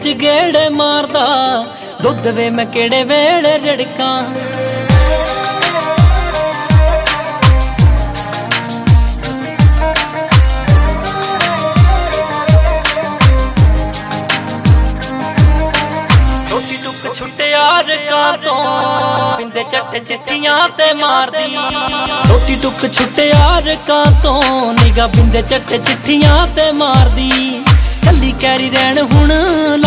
गेड़े मारदा दुध वे मैं केड़े वेले रड़का। बिंदे चट चिट्ठियां ते मार दी रोटी टुक छुट्टे यार तो निगाह बिंदे चट चिट्ठियां ते मार दी कली कैरी रैन हुण